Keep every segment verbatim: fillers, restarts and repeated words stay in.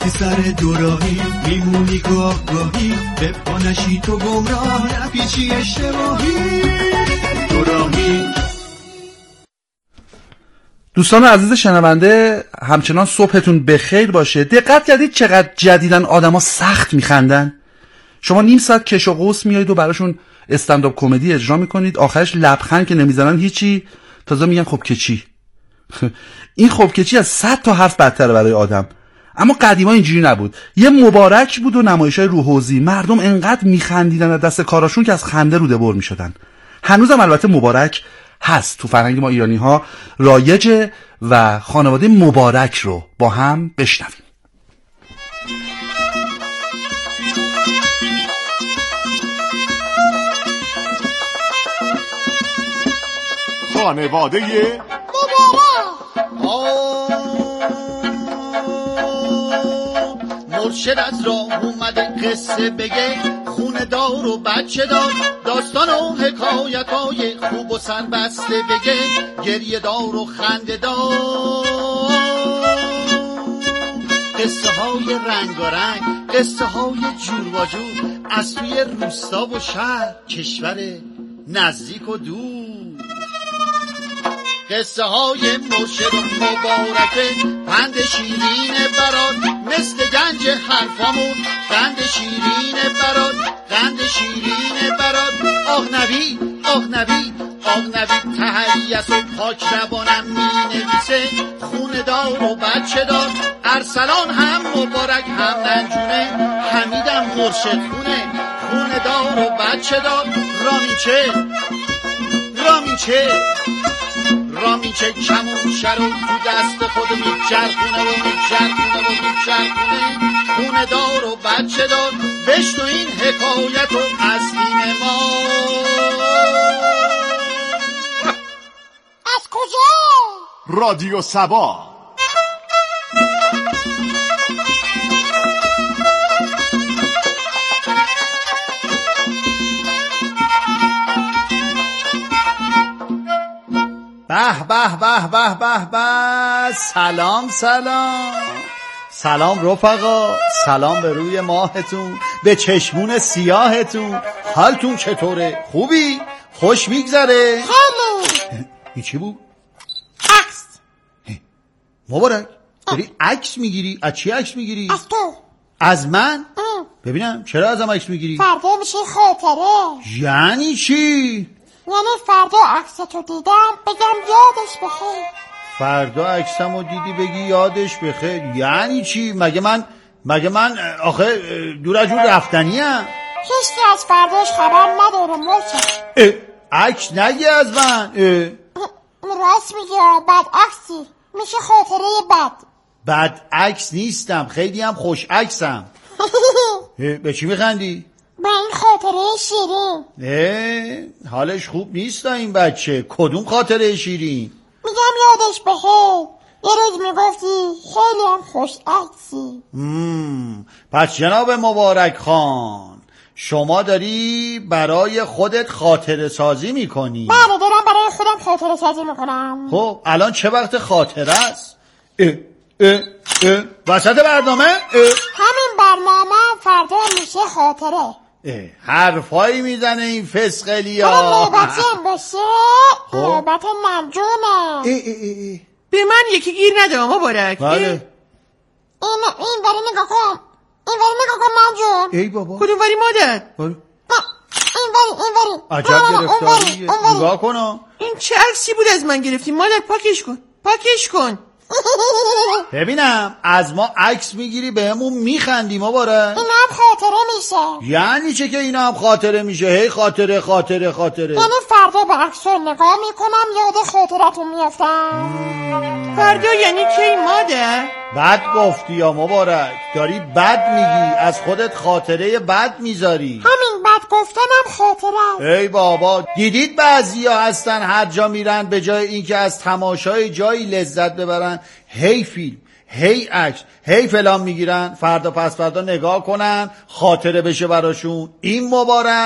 رفتی سر دوراهی میمونی گاه گاهی به پانشی تو گمراه نپیچی اشتباهی دوراهی. دوستان عزیز شنونده همچنان صبحتون بخیر باشه. دقت کردید چقدر جدیدن آدما سخت میخندن؟ شما نیم ساعت کش و قوس میایید و براشون استندآپ کمدی اجرا میکنید، آخرش لبخند که نمیزنن هیچی، تازه میگن خب که چی. این خب که چی از صد تا حرف بدتره برای آدم. اما قدیما اینجوری نبود. یه مبارک بود و نمایشای روحوزی، مردم انقدر میخندیدن از دست کاراشون که از خنده روده بر میشدن. هنوزم البته مبارک هست، تو فرهنگ ما ایرانی ها رایجه و خانواده مبارک رو با هم بشنویم. خانواده مرشد از راه اومده قصه بگه، خونه دار و بچه دار، داستان و حکایت های خوب و سربسته بگه، گریه دار و خنده دار، قصه های رنگ و رنگ، قصه های جور و جور، از توی روستا و شهر، کشور نزدیک و دور. قصه های مرشد و مبارکه، پند شیرین برات، مثل گنج حرفامون، قند شیرین برات، قند شیرین برات. آه نبی آه نبی آه نبی تهییس و پاک روانم می نویسه، خونه دار و بچه دار، ارسلان هم مبارک هم ننجونه، حمیدم مرشد خونه، خونه دار و بچه دار. رامیچه رامیچه رامیچه کمون شر و تو دست خود میچرخونه و میچرخونه و میچرخونه، خونه دار و بچه دار، بشنو این حکایت و اصلین ما. از کجا؟ رادیو سبا. به به به به به به. سلام سلام سلام رفقا، سلام به روی ماهتون، به چشمون سیاهتون. حالتون چطوره؟ خوبی؟ خوش میگذره؟ خیلی. این چی بود؟ عکس. مبارک داری عکس میگیری؟ از چی عکس میگیری؟ از تو. از من؟ ام. ببینم چرا ازم عکس میگیری؟ فردا میشه خاطره. یعنی چی؟ یعنی فردا عکستو دیدم بگم یادش بخیر. فردا عکسمو دیدی بگی یادش بخیر یعنی چی؟ مگه من مگه من آخه دور از جون رفتنیم؟ هیچکی از فرداش خبر نداره مرشد. عکس نگی از من. راست میگه، بد عکسی میشه خاطره بد. بد عکس نیستم، خیلی هم خوش عکسم. به چی میخندی؟ به این خاطره شیرین. اه حالش خوب نیست این بچه. کدوم خاطره شیرین؟ میگم یادش بخیر، یه روز میگفتی خیلی هم خوش عکسی. پس جناب مبارک خان، شما داری برای خودت خاطره سازی میکنی؟ بله دارم برای خودم خاطره سازی میکنم. خب الان چه وقت خاطره است؟ اه اه اه وسط برنامه؟ اه همین برنامه فردا میشه خاطره. حرفایی میزنه این فسقلی ها. اما نوبتی هم باشه نوبت نمجونه. به من یکی گیر نده مبارک. بله. این این وری نگاه کن، این وری نگاه کن نمجون. ای بابا کدوم وری مادر؟ این وری این وری. عجب گرفتاریه. نگاه کن. این چه عکسی بود از من گرفتی مادر؟ پاکش کن پاکش کن. ببینم از ما عکس میگیری بهمون میخندی مبارک. این هم خاطره میشه. یعنی چه که اینا هم خاطره میشه؟ هی خاطره خاطره خاطره. یعنی فردا به عکس نگاه میکنم یاد خاطرتون میافتم. فردا یعنی کی مادر؟ بد گفتی یا مبارک، داری بد میگی، از خودت خاطره بد میذاری. همین بد گفتنم خاطره. ای بابا دیدید بعضیا هستن هر جا میرن به جای اینکه از تماشای جایی لذت ببرن هی فیلم هی عکس هی فلان میگیرن، فردا پس فردا نگاه کنن خاطره بشه براشون. این مبارک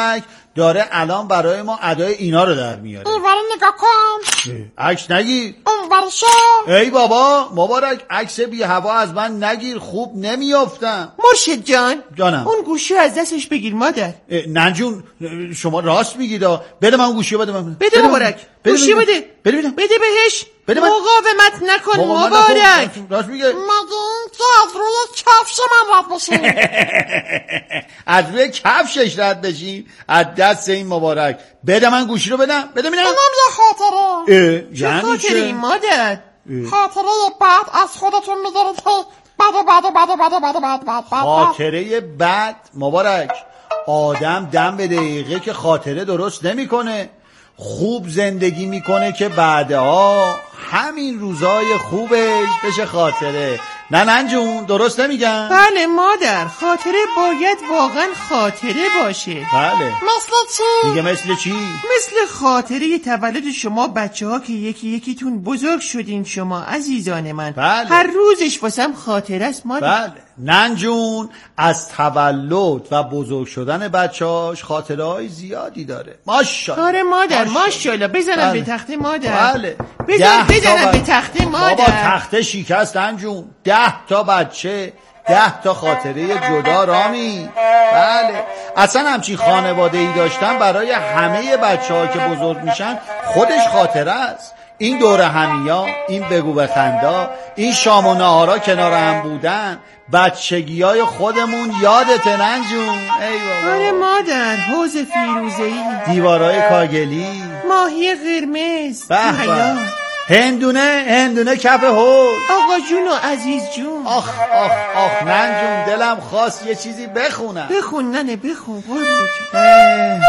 داره الان برای ما ادای اینا رو در میاره. اینوری نگاه کن. عکس نگیر. اونوری شو. ای بابا مبارک، عکس بی هوا از من نگیر، خوب نمیافتم. مرشد جان جانم. اون گوشی از دستش بگیر مادر. نه جون شما راست میگید. بده من گوشی بده من. بده مبارک. گوشی بده. بده بده. بده بهش. بده من. مقاومت نکن مقاومت مبارک. نکن. راست میگه. مگه این که از روی کفش من رد بشین؟ از روی کفشش رد بشین؟ از دست این مبارک. بده من گوشی رو بدم. بده ببینم. اینم یه خاطره. چه یعنی خاطره این مادر؟ خاطره بعد از خودتون میگیرید که بده بده بده بده بده بده بده بده. خاطره بد مبارک. آدم دم به دقیقه که خاطره درست نمیکنه. خوب زندگی میکنه که بعدها همین روزای خوبش بشه خاطره. نه نه جون درست نمیگم؟ بله مادر، خاطره باید واقعا خاطره باشه. بله. مثل چی؟ میگه مثل چی؟ مثل خاطره تولد شما بچه ها که یکی یکیتون بزرگ شدین شما عزیزان من. بله. هر روزش واسم خاطره است مادر. بله. نن جون از تولد و بزرگ شدن بچه‌هاش خاطره های زیادی داره. ماشاءالله. آره مادر ماشاءالله. بزنم بله. به تخته مادر. بله. بزن بزنم با... به تخته مادر. بابا تخته شکست نن جون. ده تا بچه، ده تا خاطره جدا رامی. بله. اصلا همچین خانواده ای داشتن برای همه بچه ها که بزرگ میشن خودش خاطره است. این دور همیا، این بگو بخندا، این شام و نهارا کنار هم بودن، بچگی های خودمون یادته نن جون؟ ای بابا. آره مادر، حوض فیروزه‌ای، دیوارای کاگلی، ماهی قرمز، به به، هندونه هندونه کف حوض. آقا جون و عزیز جون. آخ آخ آخ نن جون، دلم خواست یه چیزی بخونم. بخون ننه بخون قربون جون.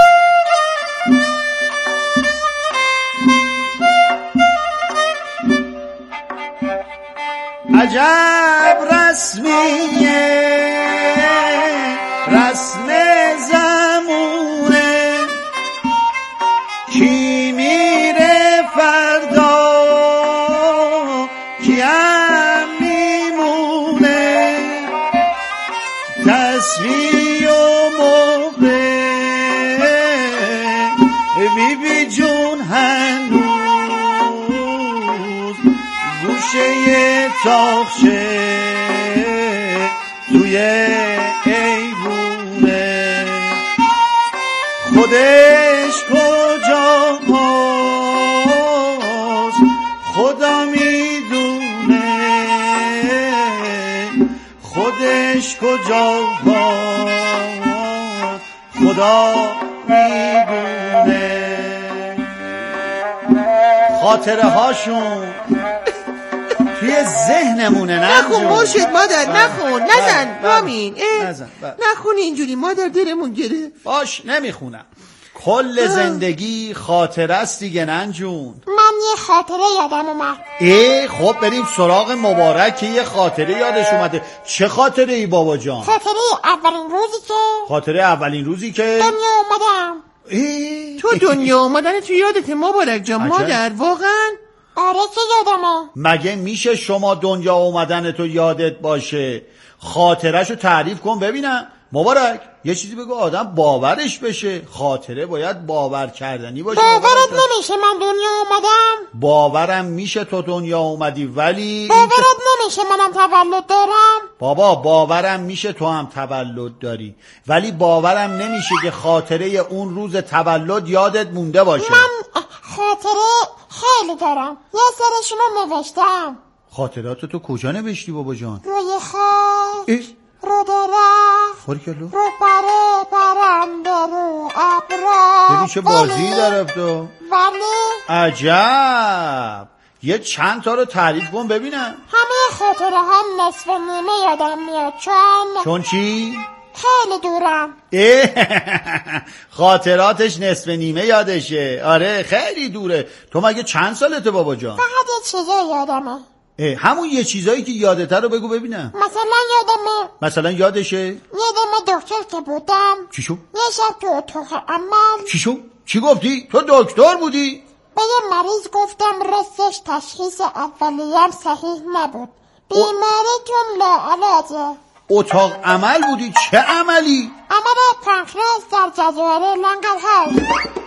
عجب رسمیه رسم زمونه، کی میره فردا کیم میمونه، تصویح و موقع بی بی جون هنوز گوشه تاخشه توی ایوونه، خودش کجا هاست خدا میدونه، خودش کجا هاست خدا میدونه. خاطره هاشون توی ذهنمونه. نه نخون مرشد مادر، نخون، نزن رامین، نزن نخون اینجوری مادر، دلمون گره. باش نمیخونم. کل زندگی خاطره است دیگه نن جون. من یه خاطره یادم اومد. ای خب بریم سراغ مبارک که یه خاطره یادش اومده. چه خاطره ای بابا جان؟ خاطره اولین روزی که خاطره اولین روزی که دنیا اومدم. ای تو دنیا اومدن تو یادت مبارک جان؟ مادر واقعا؟ آره که یادمه. مگه میشه شما دنیا اومدن تو یادت باشه؟ خاطرهشو تعریف کن ببینم مبارک. یه چیزی بگو آدم باورش بشه. خاطره باید باور کردنی باشه. باورت نمیشه من دنیا اومدم؟ باورم میشه تو دنیا اومدی، ولی باورت نمیشه منم تولد دارم؟ بابا باورم میشه تو هم تولد داری، ولی باورم نمیشه که خاطره اون روز تولد یادت مونده باشه. من خاطره خیلی دارم، یه سرشونو نوشتم. خاطرات تو کجا نوشتی بابا جان؟ روی خاک، رو درخت، خاریکلو، رو پره پرنده، رو ابرا. ببین چه بازی داره تو. ولی عجب، یه چند تا رو تعریف کن ببینم. همه خاطره هم نصف نیمه یادم میاد. چون چون چی؟ خیلی دورم. خاطراتش نصف نیمه یادشه. آره خیلی دوره. تو مگه چند سالته بابا جان؟ فقط یه چیزا یادمه. همون یه چیزایی که یادته رو بگو ببینم. مثلا یادمه مثلا یادشه؟ یادمه دکتر که بودم. چی شو؟ یه شب تو اتاق عمل. چی شو؟ چی گفتی؟ تو دکتر بودی؟ به یه مریض گفتم رستش تشخیص اولیه‌ام صحیح نبود، بیماریتون لاعلاجه. اتاق عمل بودی؟ چه عملی؟ عمل کمر پانکراس در جزایر لنگرهاوس.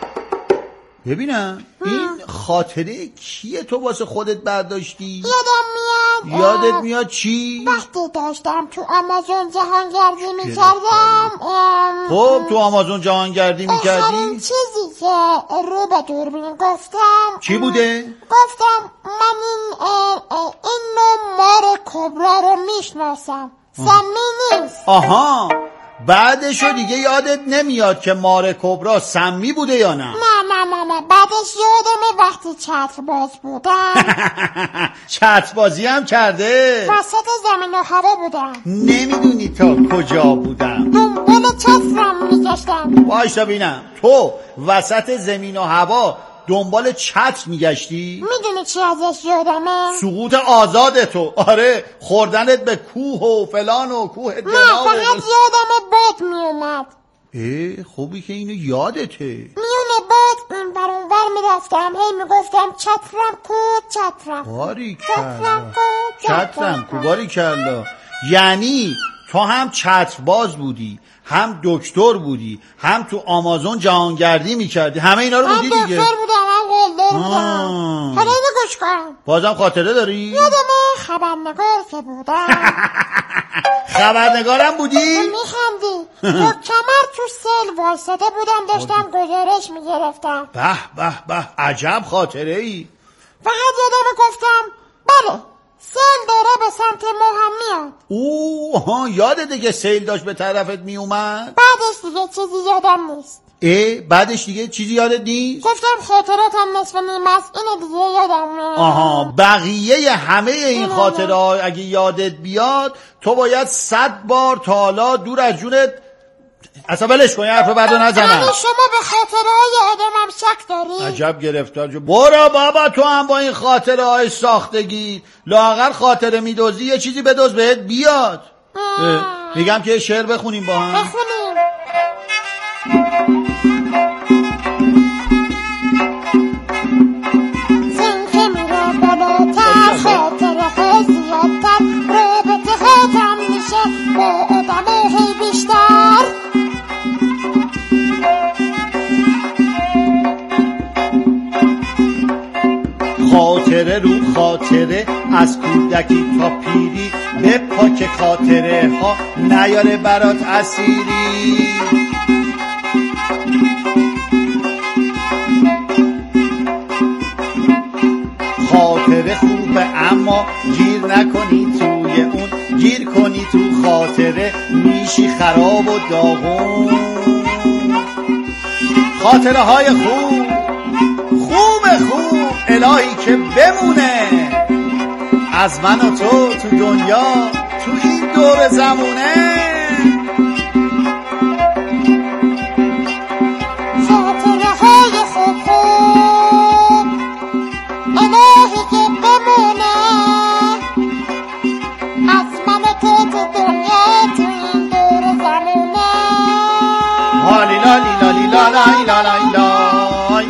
ببینم این خاطره کیه تو واسه خودت برداشتی؟ یادم میاد. یادت میاد چی؟ وقتی داشتم تو آمازون جهانگردی میکردم. خب تو آمازون جهانگردی میکردی؟ آخرین چیزی که رو به دوربین گفتم چی بوده؟ گفتم من این این نوع مار کبرا رو میشناسم، سمی نیست. آها بعدشو دیگه یادت نمیاد که مار کبرا سمی بوده یا نه؟ نه نه نه نه بعدش یادمه وقتی چتر باز بودم. چتر بازی هم کرده؟ وسط زمین و هوا بودم. نمیدونی تا کجا بودم؟ دنبال چترم میگشتم. وایسا ببینم تو وسط زمین و هوا دنبال چتر میگشتی؟ میدونی چی ازش یادمه؟ سقوط آزاد تو. آره خوردنت به کوه و فلان و کوه نه دنا و فقط یادمه باد میومد. اه خوبی که اینو یادته. میونه باد این بر اون ور میرفتم هی میگفتم چترم کو چترم باری چترم کلا کو چترم کو باری کلا. یعنی تو هم چترباز بودی، هم دکتر بودی، هم تو آمازون جهانگردی میکردی، همه اینا رو بودی دیگه. هم دکتر بودم هم قلدر بودم. حالا اینو گوش کن. بازم خاطره داری؟ یادمه خبرنگار که بودم. خبرنگارم بودی؟ میخندی. با کمر تو سیل وایساده بودم داشتم گزارش میگرفتم. به به به عجب خاطره ای. فقط یادمه گفتم بله سیل داره به سمت ما هم میاد. اوه ها یادته که سیل داشت به طرفت میومد؟ بعدش دیگه چیزی یادم نیست. اه بعدش دیگه چیزی یادت نیست؟ گفتم خاطراتم نصف نیمه است اینو دیگه یادم میاد. آها بقیه همه این خاطره ها اگه یادت بیاد تو باید صد بار تا حالا دور از جونت اصلا بلش کن، یه حرف بعدو نزنم. یعنی شما به خاطره های آدمم شک داری؟ عجب گرفتار جو. برو بابا تو هم با این خاطره های ساختگی لاغر خاطره میدوزی یه چیزی بدوز بهت بیاد. میگم که شعر بخونیم با هم. بخونیم. سنخه میره بالاتر خاطره های زیادتر رابطه ها کم میشه با آدم هی بیشتر. خاطره رو خاطره از کودکی تا پیری به پاک خاطره ها نیاره برات اسیری. خاطره خوبه اما گیر نکنی توی اون، گیر کنی تو خاطره میشی خراب و داغون. خاطره های خوب خوب خوب الهی که بمونه از من و تو تو دنیا تو این دور زمونه. خاطره های خوب خوب الهی که بمونه از من و تو تو دنیا تو این دور زمونه. هالی لالی لالی لالای لالای لای.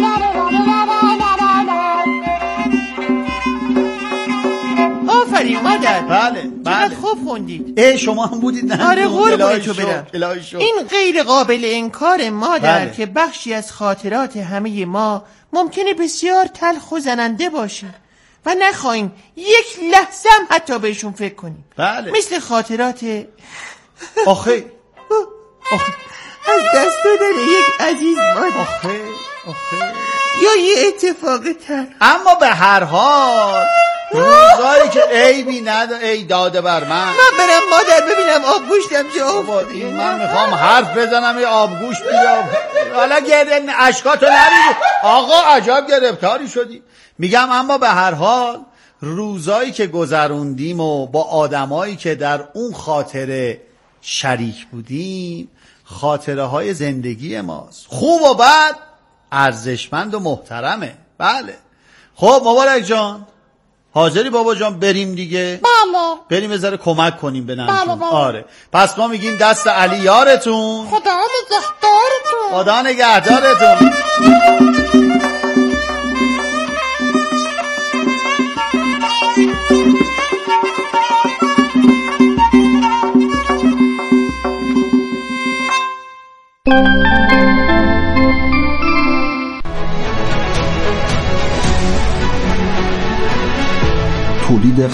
آفرین مادر. بله بله خوب خوندید. اه شما هم بودید نه؟ آره قربونت تو برم. برم. این غیر قابل انکار مادر بله. که بخشی از خاطرات همه ما ممکنه بسیار تلخ و زننده باشه و نخواهیم یک لحظه هم حتی بهشون فکر کنیم. بله مثل خاطرات آخه آخه از دست دادن یک عزیز مادر. آخه آخه یا یه اتفاق تر. اما به هر حال روزایی که عیبی ندا ای داده بر من. من برم مادر ببینم آبگوشتم جا این من میخوام حرف بزنم یه آبگوشت بیام. حالا گرده اشکاتو نریزی آقا عجب گرفتاری شدی. میگم اما به هر حال روزایی که گذروندیم و با آدمایی که در اون خاطره شریک بودیم خاطره های زندگی ماست، خوب و بد، ارزشمند و محترمه. بله خب مبارک جان حاضری بابا جان بریم دیگه؟ بله بریم یه ذره کمک کنیم به ننتون. بله بله. آره پس ما میگیم دست علی یارتون، خدا نگهدارتون. خدا نگهدارتون.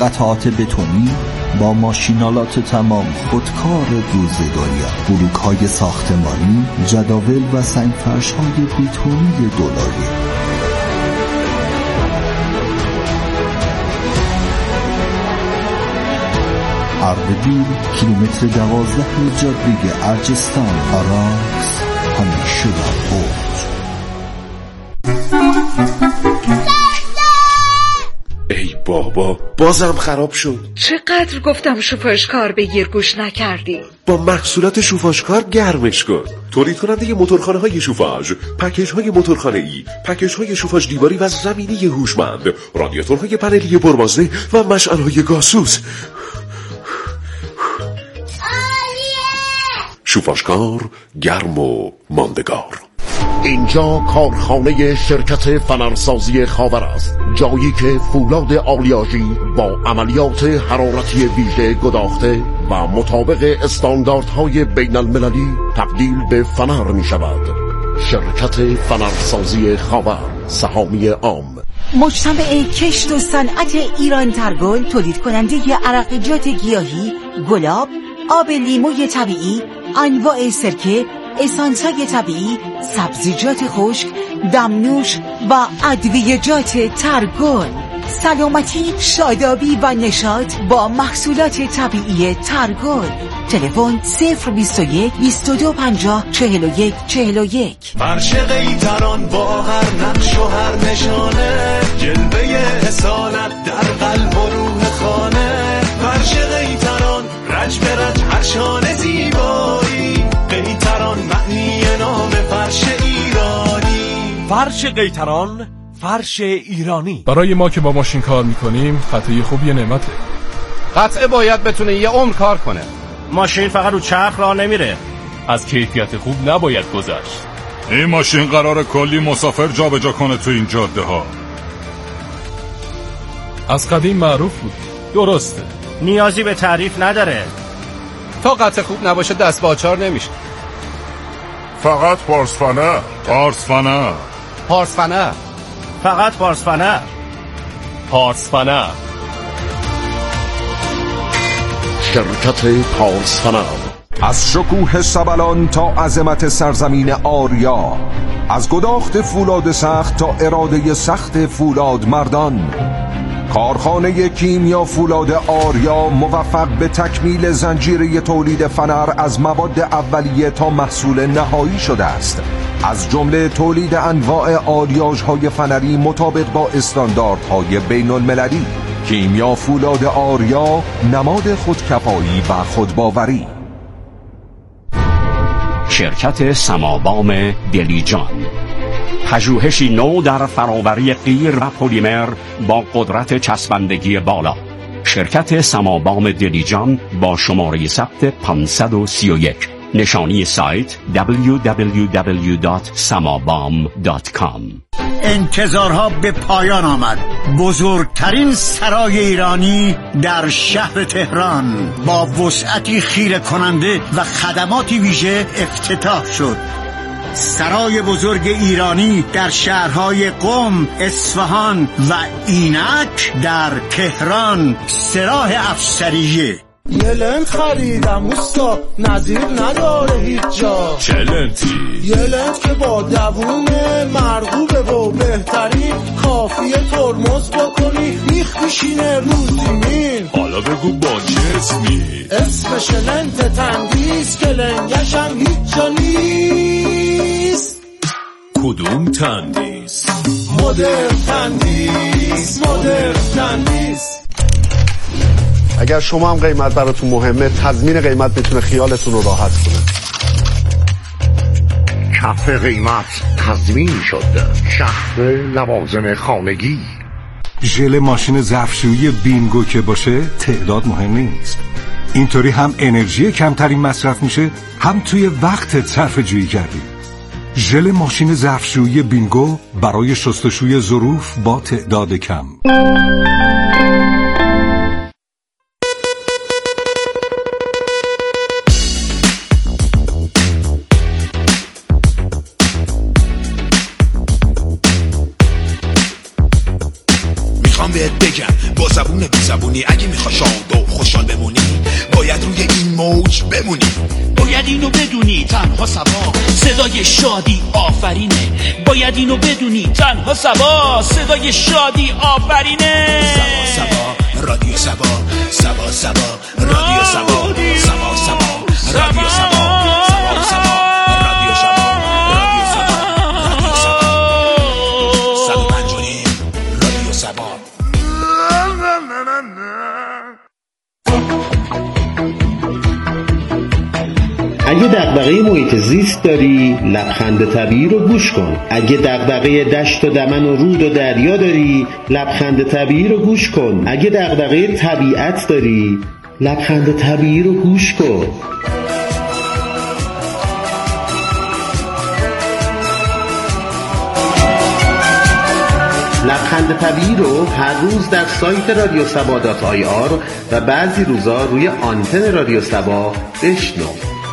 قطعات بتونی با ماشینالات تمام، خودکار روزگاری، بلوک‌های ساختمانی، جداول و سنگفرش‌های بتونی دلاری. اردبیل، کیلومتر دوازده جاده ارجستان، آراکس، همیشه در اوج. ای بابا، بازم خراب شد. چقدر گفتم شوفاژکار بگیر گوش نکردی. با محصولات شوفاژکار گرمش کن. تولید کننده موتورخانه های شوفاژ، پکیج های موتورخانه ای، پکیج های شوفاژ دیواری و زمینی هوشمند، رادیاتورهای پنلی پربازده و مشعل‌های گازسوز. شوفاژکار، گرم و ماندگار. اینجا کارخانه شرکت فنرسازی خاور است، جایی که فولاد آلیاژی با عملیات حرارتی ویژه گداخته و مطابق استانداردهای بین المللی تبدیل به فنر می شود. شرکت فنرسازی خاور، سهامی عام. مجتمع کشت و صنعت ایران ترگل، تولید کننده عرقیات گیاهی، گلاب، آب لیموی طبیعی، انواع سرکه، اسانس‌های طبیعی، سبزیجات خشک، دمنوش و ادویه‌جات ترگل. سلامتی، شادابی و نشاط با محصولات طبیعی ترگل. تلفن صفر بیست و یک بیست و دو پنجاه چهل و یک چهل و یک. فرش قیتران با هر نقش و هر نشانه، جلوه اصالت در قلب و روح خانه. فرش قیتران رج به رج هر شانه زیبایی، قیتران معنی نام فرش ایرانی. فرش قیتران، فرش ایرانی. برای ما که با ماشین کار میکنیم قطعه خوب یه نعمته. قطعه باید بتونه یه عمر کار کنه. ماشین فقط رو چرخ راه نمیره. از کیفیت خوب نباید گذشت. این ماشین قراره کلی مسافر جابجا کنه تو این جاده ها. از قدیم معروف بود. درسته، نیازی به تعریف نداره. تا قطعه خوب نباشه دست با آچار نمیشه. فقط پارس فنر. پارس فنر. پارس فنر. فقط پارس فنر. پارس فنر. شرکت پارس فنر. از شکوه سبلان تا عظمت سرزمین آریا، از گداخت فولاد سخت تا اراده سخت فولاد مردان، کارخانه کیمیا فولاد آریا موفق به تکمیل زنجیره تولید فنر از مواد اولیه تا محصول نهایی شده است. از جمله تولید انواع آلیاژهای فنری مطابق با استانداردهای بین المللی. کیمیا فولاد آریا، نماد خودکفایی و خودباوری. شرکت سمابام دلیجان، پژوهشی نو در فراوری قیر و پلیمر با قدرت چسبندگی بالا. شرکت سمابام دلیجان با شماره ثبت پانصد و سی و یک. نشانی سایت دبلیو دبلیو دبلیو دات سمابام دات کام. انتظارها به پایان آمد. بزرگترین سرای ایرانی در شهر تهران با وسعتی خیره کننده و خدماتی ویژه افتتاح شد. سرای بزرگ ایرانی در شهرهای قم، اصفهان و اینک در تهران، سراح افسریه. یه لنت خریدم اوستا، نظیر نداره هیچ جا. چه لنتی؟ یه لنت که با دووم مرغوبه و بهترین، کافیه ترمز بکنی میخ میشینه رو زمین. حالا بگو با چه اسمی؟ اسمش لنت تندیس که لنگش هم هیچ جا نیست. کدوم تندیس؟ مدرن تندیس، مدرن تندیس. اگر شما هم قیمت براتون مهمه، تضمین قیمت میتونه خیالتون رو راحت کنه. کف قیمت تضمین شد. شهر لوازم خانگی. ژل ماشین ظرفشویی بینگو که باشه تعداد مهم نیست. اینطوری هم انرژی کمتری مصرف میشه، هم توی وقتت صرفه جویی کردی. ژل ماشین ظرفشویی بینگو برای شستشوی ظروف با تعداد کم. بهت بگم با زبون بی زبونی، اگه بمونی. باید اینو بدونی تنها سبا صدای شادی آفرینه. باید اینو بدونی تنها سبا صدای شادی آفرینه. سبا سبا رادیو سبا، سبا سبا رادیو سبا، سبا سبا رادیو سبا، سبا سبا رادیو سبا، رادیو سبا، رادیو سبا، صد و پنج و نیم رادیو سبا. اگه دغدغه محیط زیست داری، لبخند طبیعی رو گوش کن. اگه دغدغه دشت و دمن و رود و دریا داری، لبخند طبیعی رو گوش کن. اگه دغدغه طبیعت داری، لبخند طبیعی رو گوش کن. لبخند طبیعی رو هر روز در سایت رادیو سبا دات آی آر و بعضی روزا روی آنتن رادیو سبا بشنو.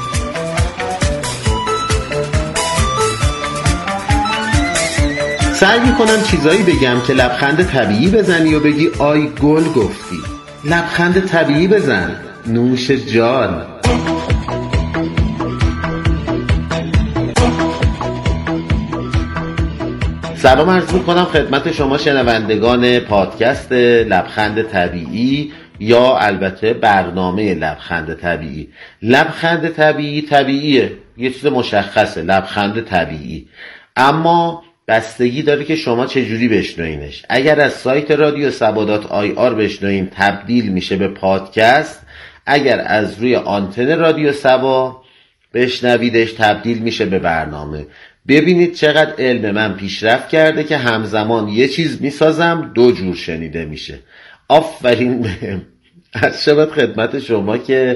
سعی میکنم چیزایی بگم که لبخند طبیعی بزنی و بگی آی گل گفتی. لبخند طبیعی بزن، نوش جان. سلام عرض میکنم خدمت شما شنوندگان پادکست لبخند طبیعی یا البته برنامه لبخند طبیعی. لبخند طبیعی طبیعیه، یه چیز مشخصه، لبخند طبیعی، اما بستگی داره که شما چجوری بشنوینش. اگر از سایت رادیو سبا دات آی آر بشنوین تبدیل میشه به پادکست، اگر از روی آنتن رادیو سبا بشنویدش تبدیل میشه به برنامه. ببینید چقدر علم من پیشرفت کرده که همزمان یه چیز میسازم دو جور شنیده میشه. آفرین بهم. از شبت خدمت شما که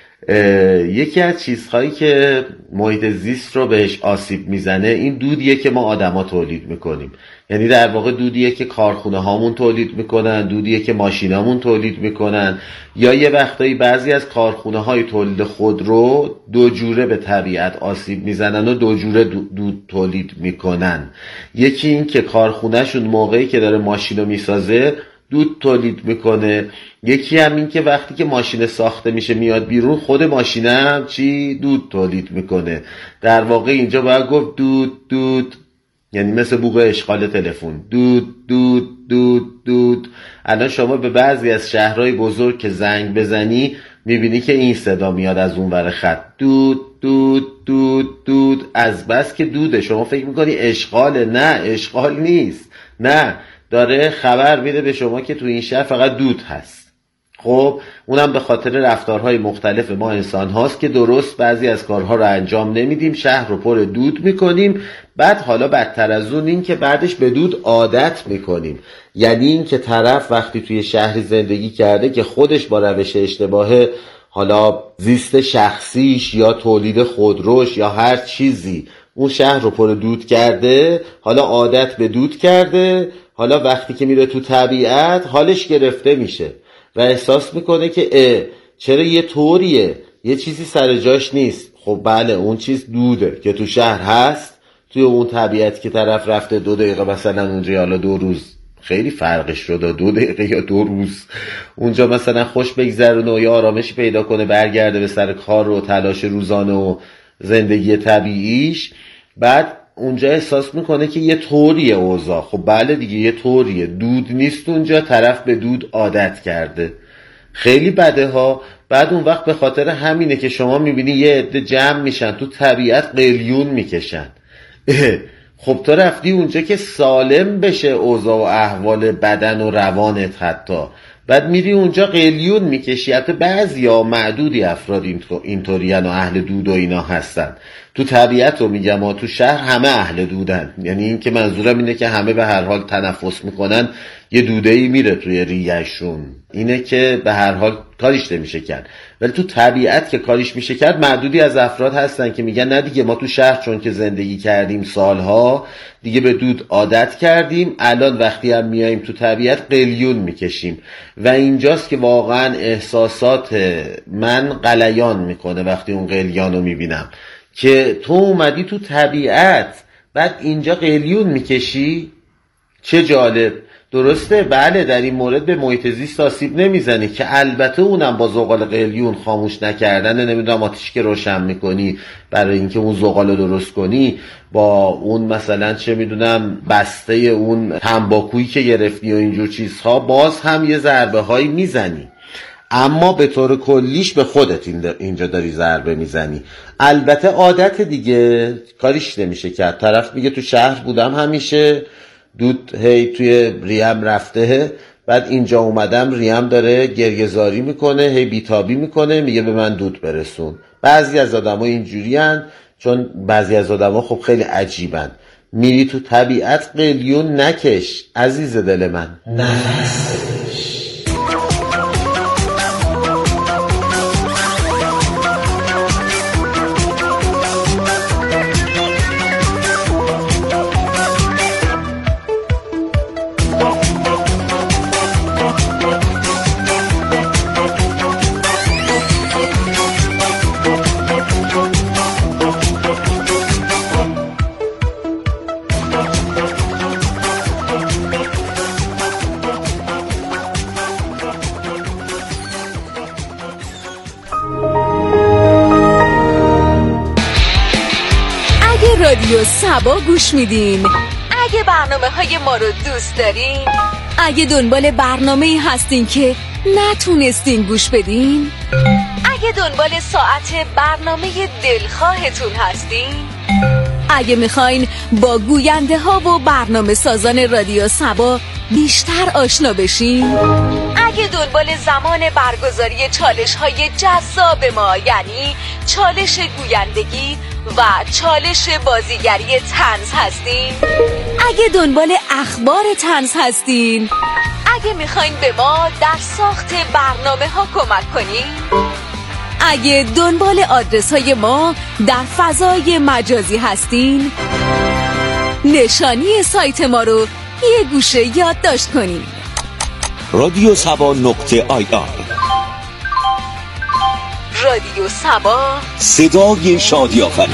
یکی از چیزهایی که محیط زیست رو بهش آسیب میزنه این دودیه که ما آدما تولید میکنیم. یعنی در واقع دودیه که کارخونه هامون تولید میکنن، دودیه که ماشینامون تولید میکنن، یا یه وقتایی بعضی از کارخونه های تولید خودرو دو جوره به طبیعت آسیب میزنن و دو جوره دود تولید میکنن. یکی این که کارخونهشون موقعی که داره ماشینو میسازه دود تولید میکنه، یکی هم این که وقتی که ماشین ساخته میشه میاد بیرون خود ماشین هم چی دود تولید میکنه. در واقع اینجا باید گفت دود دود، یعنی مثل بوق اشغال تلفن، دود دود دود دود. الان شما به بعضی از شهرهای بزرگ که زنگ بزنی میبینی که این صدا میاد از اون ور خط، دود دود دود دود. از بس که دوده شما فکر میکنی اشغاله، نه اشغال نیست، نه داره خبر میده به شما که تو این شهر فقط دود هست. خب اونم به خاطر رفتارهای مختلف ما انسان هاست که درست بعضی از کارها رو انجام نمیدیم، شهر رو پر دود میکنیم. بعد حالا بدتر از اون این که بعدش به دود عادت میکنیم. یعنی این که طرف وقتی توی شهری زندگی کرده که خودش با روش اشتباه، حالا زیست شخصیش یا تولید خودروش یا هر چیزی، اون شهر رو پر دود کرده، حالا عادت به دود کرده، حالا وقتی که میره تو طبیعت حالش گرفته میشه و احساس میکنه که اه چرا یه طوریه، یه چیزی سر جاش نیست. خب بله اون چیز دوده که تو شهر هست، توی اون طبیعت که طرف رفته دو دقیقه مثلا اونجا، حالا دو روز خیلی فرقش شده، دو دقیقه یا دو روز اونجا مثلا خوش بگذرونه و یا آرامشی پیدا کنه، برگرده به سر کار و تلاش روزانه و زندگی طبیعیش. بعد اونجا احساس میکنه که یه طوریه اوضاع. خب بله دیگه یه طوریه، دود نیست اونجا، طرف به دود عادت کرده. خیلی بده ها. بعد اون وقت به خاطر همینه که شما میبینی یه عده جمع میشن تو طبیعت قلیون میکشن. خب تو رفتی اونجا که سالم بشه اوضاع و احوال بدن و روانت، حتی بعد میری اونجا قلیون میکشی. حتی بعضی ها معدودی افراد اینطورین و اهل دود و اینا هستن. تو طبیعت رو میگم ها، تو شهر همه اهل دودن. یعنی این که منظورم اینه که همه به هر حال تنفس میکنن، یه دوده‌ای میره توی ریهشون، اینه که به هر حال کاریش نمیشه کرد. ولی تو طبیعت که کاریش میشه کرد، معدودی از افراد هستن که میگن نه دیگه ما تو شهر چون که زندگی کردیم سالها دیگه به دود عادت کردیم، الان وقتی هم میایم تو طبیعت قلیون میکشیم. و اینجاست که واقعا احساسات من غلیان میکنه وقتی اون قلیان رو میبینم که تو اومدی تو طبیعت بعد اینجا قلیون میکشی. چه جالب. درسته، بله، در این مورد به محیط زیست آسیب نمیزنی که البته اونم با زغال قلیون خاموش نکردن، نمیدونم آتیش که روشن میکنی برای اینکه اون زغال رو درست کنی، با اون مثلا چه میدونم بسته اون تنباکویی که گرفتی و اینجور چیزها، باز هم یه ضربه هایی میزنی، اما به طور کلیش به خودت اینجا داری ضربه میزنی. البته عادت دیگه کاریش نمیشه کرد. طرف میگه تو شهر بودم همیشه دود هی توی ریم رفته، بعد اینجا اومدم ریم داره گریه‌زاری میکنه، هی بیتابی میکنه، میگه به من دود برسون. بعضی از آدم‌ها اینجوری هن، چون بعضی از آدم‌ها خب خیلی عجیبن. میری تو طبیعت قلیون نکش عزیز دل من، نفس بکش. رادیو سبا گوش میدین، اگه برنامه های ما رو دوست دارین، اگه دنبال برنامه‌ای هستین که نتونستین گوش بدین، اگه دنبال ساعت برنامه دلخواهتون هستین، اگه میخواین با گوینده ها و برنامه سازان رادیو سبا بیشتر آشنا بشین، اگه دنبال زمان برگزاری چالش های جذاب ما یعنی چالش گویندگی و چالش بازیگری طنز هستین، اگه دنبال اخبار طنز هستین، اگه میخواین به ما در ساخت برنامه ها کمک کنین، اگه دنبال آدرس های ما در فضای مجازی هستین، نشانی سایت ما رو یه گوشه یادداشت کنین: رادیو سبا نقطه آی آر. رادیو سبا، صدای شادی آفرین.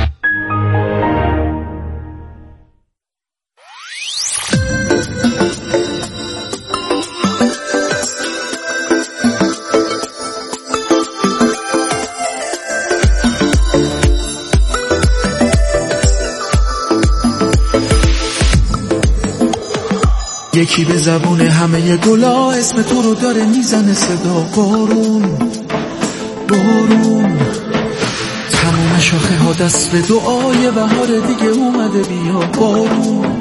یکی به زبون همه گلا اسم تو رو داره میزنه صدا، بارون بارون تمام شاخه ها دست به دعای بهار دیگه اومده، بیا بارون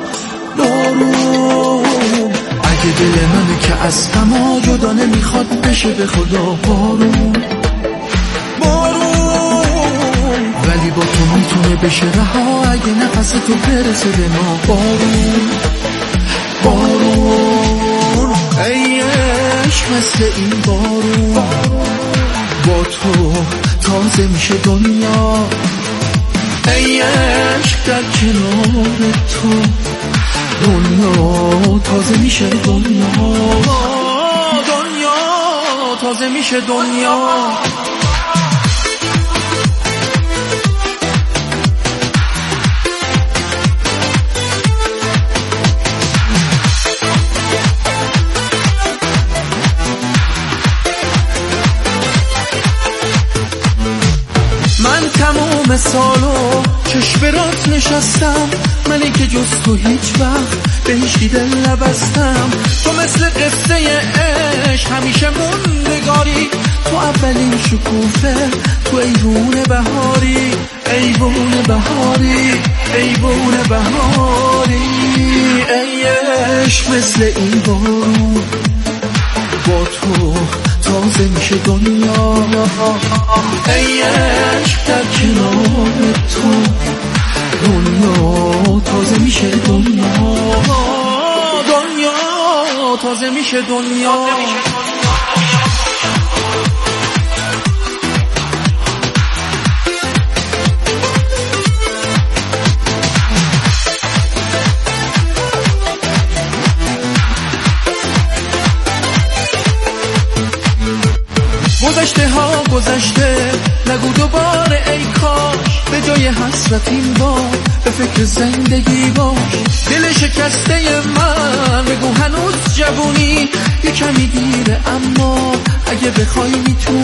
بارون. اگه دل منه که از غما جدا نمیخواد بشه به خدا، بارون بارون. ولی با تو میتونه بشه رها اگه نفس تو برسه به ما، بارون بارون. ای عشق مثل این بارون، با تو تازه میشه دنیا. ای عشق در کنار تو دنیا تازه میشه دنیا، دنیا تازه میشه دنیا. تمام سالو چشم برات نشستم، منی که جز تو هیچ وقت به هیچی دل نبستم. تو مثل قصه عشق همیشه موندگاری، تو اولین شکوفه، تو ایوون بهاری، ایوون بهاری، ایوون بهاری. ای عشق مثل این بارون، با تو تازه میشه دنیا. ای عشق در کنار تو دنیا تازه میشه دنیا، دنیا تازه میشه دنیا. گذشته ها گذشته نگو دوباره ای کاش، به جای حسرت این بار به فکر زندگی باش. دل شکسته من بگو هنوز جوونی، یه کمی دیره اما اگه بخوای میتونی.